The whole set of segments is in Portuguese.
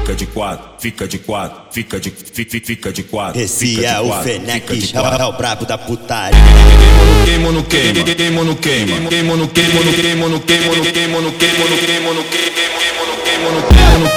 fica de quatro, fica de quatro, fica de quatro. Esse é o Fenech, é o brabo da putaria. Queimo no queima, queimo no queima, queimo no queimo no queimo no queimo no queimo no queimo no queimo no queimo no queimo no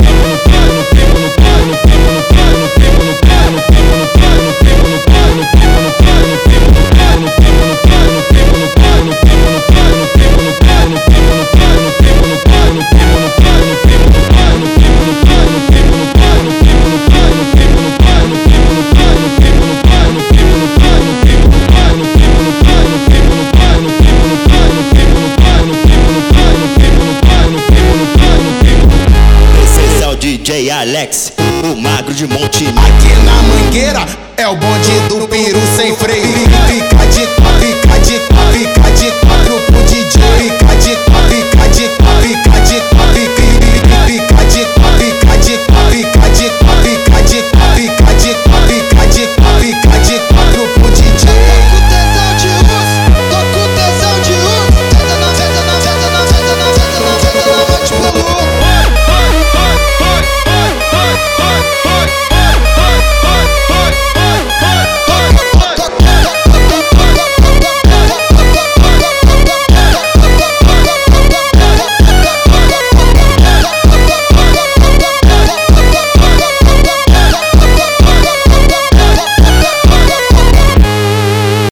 DJ Alex, o magro de Monte. Aqui na Mangueira é o bonde do peru sem freio. Fica de